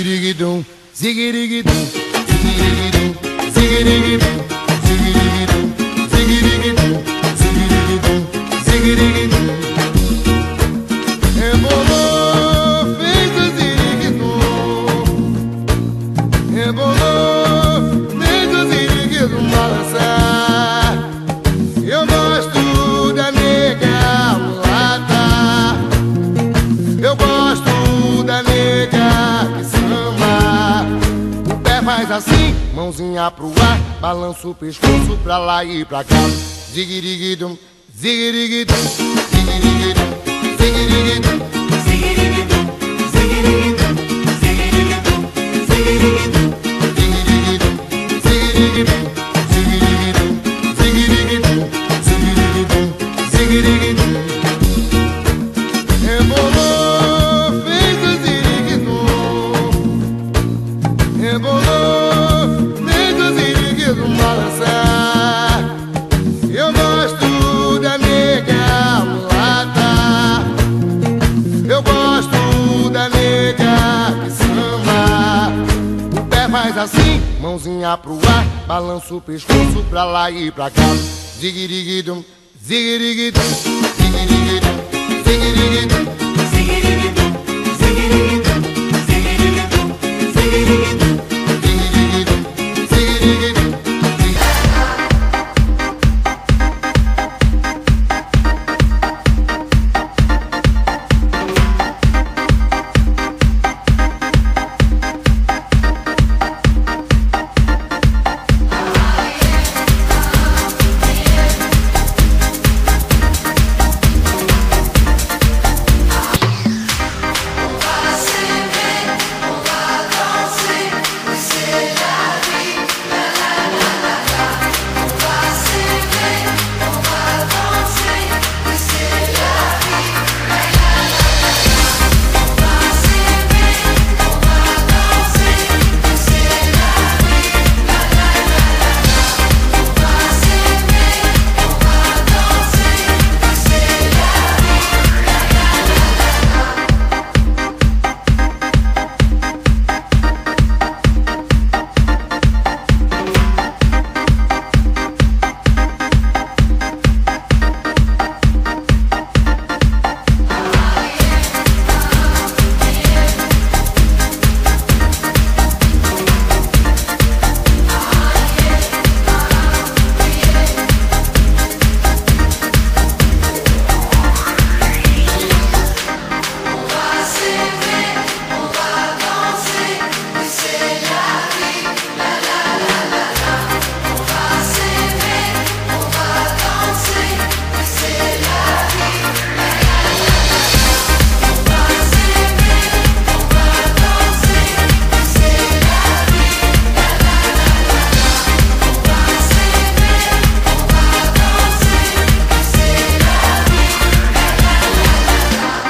Zigirigidum, zigirigidum, zigirigidum, zigirigidum, zigirigidum, zigirigidum, zigirigidum, zigirigidum. Rebolou, fez o ziriguidum. Rebolou, fez o ziriguidum balançar. Eu gosto da nega mulata. Eu gosto da nega que samba. O pé faz assim, mãozinha pro ar, balança o pescoço pra lá e pra cá. Zigirigidum, zigirigidum, zigirigidum, zigirigidum, zigirigidum, zigirigidum, zigirigidum, zigirigidum, zigirigidum, zigirigidum, zigirigidum, zigirigidum, zigirigidum, zigirigidum. Rebolou, fez o ziriguidum. Rebolou, fez o ziriguidum balançar. Eu gosto da nega mulata. Eu gosto da nega que samba. O pé faz assim, mãozinha pro ar, balança o pescoço pra lá e pra cá. Zigirigidum, zigirigidum, zigirigidum, zigirigidum.